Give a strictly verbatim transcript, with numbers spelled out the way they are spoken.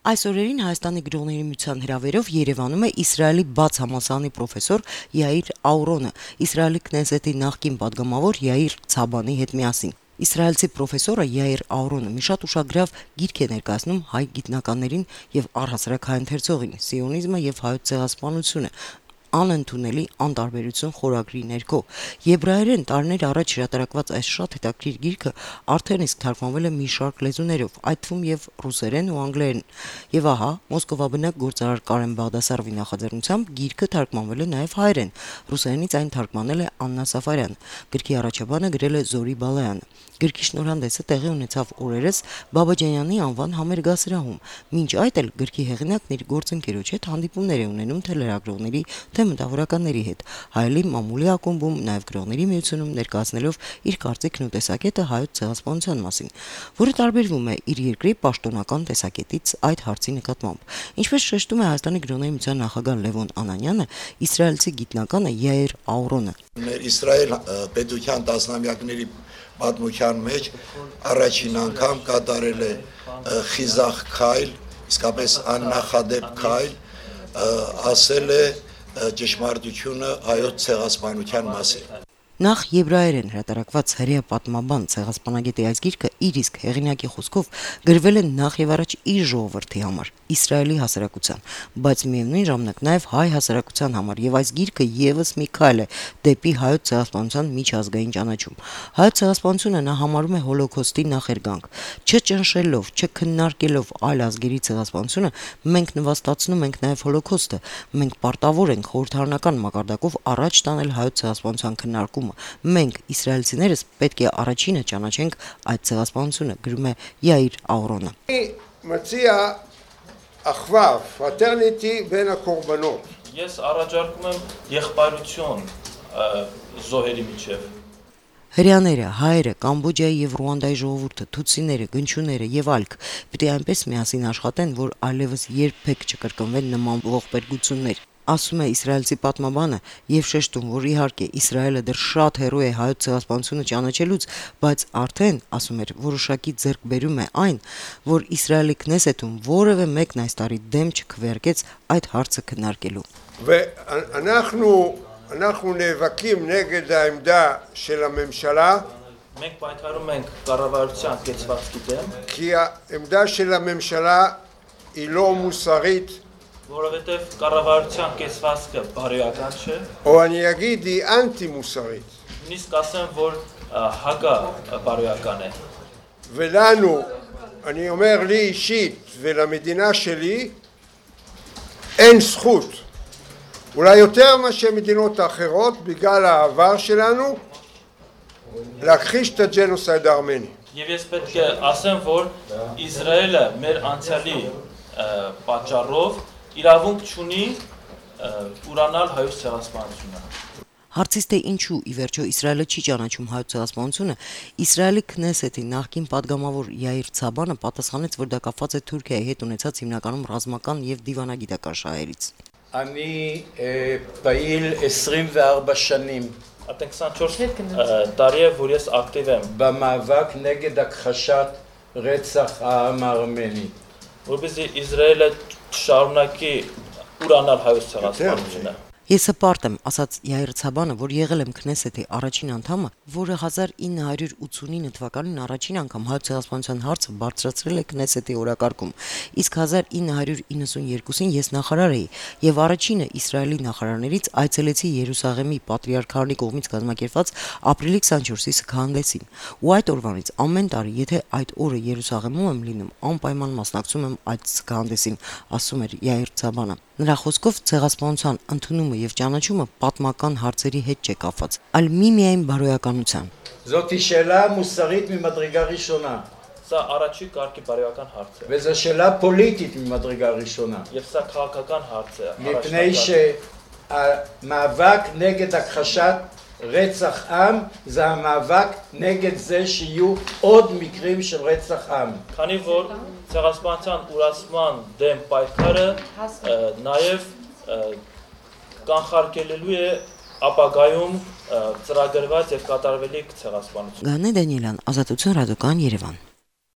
Այս օրերին Հայաստանի գրողների միության հրավերով Երևանում է Իսրայելի բաց համալսարանի պրոֆեսոր Յայիր Աուրոնը, Իսրայելի Քնեսեթի նախկին падգամավոր Յայիր Ցաբանի հետ միասին։ Իսրայելցի պրոֆեսորը Յայիր Աուրոնը մի շատ ուշագրավ գիրք է ներկայացնում հայ գիտնականներին եւ առհասարակ հայ ընթերցողին՝ սիոնիզմը եւ հայոց ցեղասպանությունը, անընդունելի անտարբերություն խորագրի ներքո։ Եբրայերեն տարիներ առաջ հրատարակված այս շատ հետաքրքիր գիրքը արդեն իսկ թարգմանվել է մի շարք լեզուներով, այդ թվում եւ ռուսերեն ու անգլերեն։ Եվ ահա, Մոսկովաբնակ գործարար Կարեն Բաղդասարովի նախաձեռնությամբ գիրքը թարգմանվել է նաեւ հայերեն։ Ռուսերենից այն թարգմանել է Աննա Սաֆարյանը։ Գրքի առաջաբանը գրել է Զորի Բալայանը։ Գրքի շնորհանդեսը տեղի ունեցավ օրերս Բաբաջանյանի անվան համերգասրահում։ Մինչ այդ էլ գրքի հեղինակն իր գործընկերոջ հետ հանդիպումներ է ունենում թե լրագրողների, թե մտավորականների հետ։ Հայելի մամուլի ակումբում, նաև գրողների միությունում ներկայացնելով իր կարծիքն ու տեսակետը հայոց ցեղասպանության մասին, որը տարբերվում է իր երկրի պաշտոնական տեսակետից այդ հարցի նկատմամբ։ Ինչպես շեշտում է Հայաստանի գրողների միության նախագահ Լևոն Անանյանը, իսրայելցի գիտնականը Յայիր Աուրոնը Իսրայել պետության տասնամյակների պատմության մեջ առաջին անգամ կատարել է խիզախ քայլ, իսկապես աննախադեպ քայլ, ասել է ճշմարտությունը հայոց ցեղասպանության մասին։ Նախ եբրայերեն հրատարակված հրեա պատմաբան ցեղասպանագետի այս գիրքը իր իսկ հեղինակի խոսքով գրվել է նախ եւ առաջ իր ժողովրդի համար, Իսրայելի հասարակության, բայց միևնույն ժամանակ նաեւ հայ հասարակության համար, եւ այս գիրքը եւս մի քայլ է դեպի հայոց ցեղասպանության միջազգային ճանաչում։ Հայոց ցեղասպանությունը նա համարում է հոլոկոստի նախերգանք, չճնշելով, չքննարկելով այլ ազգերի ցեղասպանությունը, մենք նվաստացնում ենք նաեւ հոլոկոստը, մենք պարտավոր ենք խորհրդարանական մակարդակով առաջ տանել հայոց ցեղասպանության քննարկումը։ Մենք իսրայելցիներս պետք է առաջինը ճանաչենք այդ ցեղասպանությունը, գրում է Յայիր Աուրոնը։ Մציע אחווה, fraternity בין הקורבנות. Ես առաջարկում եմ եղբայրություն զոհերի միջև։ Հրեաները, հայերը, Կամբոջայի եւ Ռուանդայի ժողովուրդը, թուցիները, գնչուները եւ այլք պիտի այնպես միասին աշխատեն, որ այլևս երբեք չկրկնվեն նման ողբերգություններ։ Ասում է իսրայելցի պատմաբանը եւ շեշտում, որ իհարկե Իսրայելը դեռ շատ հեռու է հայոց ցեղասպանությունը ճանաչելուց, բայց արդեն, ասում էր, որոշակի ձեռք բերում է այն, որ Իսրայելի Քնեսեթում որևէ մեկն այս տարի դեմ չքվեարկեց այդ հարցը քննարկելու։ ואנחנו אנחנו נאבקים נגד העמדה של הממשלה. մենք պայքարում ենք կառավարության կեցվածքի դեմ, כי העמדה של הממשלה היא לא מוסרית. որովհետև կառավարության կեցվածքը բարոյական չէ, או אני אגיד היא אנטי מוסרית. նույնիսկ ասեմ, որ հակա բարոյական է։ ולנו, אני אומר לי אישית ולמדינה שלי, אין זכות. אולי יותר מאשר מדינות האחרות, בגלל העבר שלנו, להכחיש את הג'נוסייד הארמני. Եվ ես պետք է ասեմ, որ Իսրայելը մեր անցյալի պատճառով իրավունք չունի ուրանալ հայոց ցեղասպանությունը։ Հարցից թե ինչու ի վերջո Իսրայելը չի ճանաչում հայոց ցեղասպանությունը, Իսրայելի Քնեսեթի նախկին падգամավոր Յայիր Ցաբանը պատասխանեց, որ դա կապված է Թուրքիայի հետ ունեցած հիմնականում ռազմական եւ դիվանագիտական շահերից։ אני פעיל עשרים וארבע שנים Արդեն քսանչորս տարի է, որ ես ակտիվ եմ במאבק נגד הכחשת רצח העם הארמני. որպեսզի Իսրայելը շարունակի ուրանալ հայոց ցեղասպանությունը։ Ես հպարտ եմ, ասաց Յայիր Ցաբանը, որ եղել եմ Քնեսեթի առաջին անդամը, որը հազար ինը հարյուր ութսունինը թվականին առաջին անգամ հայոց ցեղասպանության հարցը բարձրացրել է Քնեսեթի օրակարգում, իսկ հազար ինը հարյուր իննսունյերկուսին ես նախարար էի եւ առաջինը Իսրայելի նախարարներից այցելեցի Երուսաղեմի պատրիարքարի կողմից կազմակերպված ապրիլի քսանչորսի սգհանդեսին։ Ու այդ օրվանից ամեն տարի, եթե այդ օրը Երուսաղեմում եմ լինում, անպայման մասնակցում եմ այդ սգհանդեսին, ասում էր Յայիր Ցաբանը։ Նրա խոսքով ցեղասպանության ընդունումը եւ ճանաչումը պատմական հարցերի հետ չէ կապված, այլ միմիայն բարոյականության։ זאת שאלה מוסרית ממדרגה ראשונה. Սա առաջի կարգի բարոյական հարց է։ וזו שאלה פוליטית ממדרגה ראשונה. Եվ սա քաղաքական հարց է։ מפני שהמאבק נגד הכחשת רצח עם זה המאבק נגד זה שיהיו עוד מקרים של רצח עם. Քանի որ ցեղասպանության ուրացման դեմ պայքարը նաև կանխարգելելու է ապագայում ծրագրված եւ կատարվելիք ցեղասպանություն։ Գանե Դանիելյան, Ազատություն ռադիոկայան Երևան։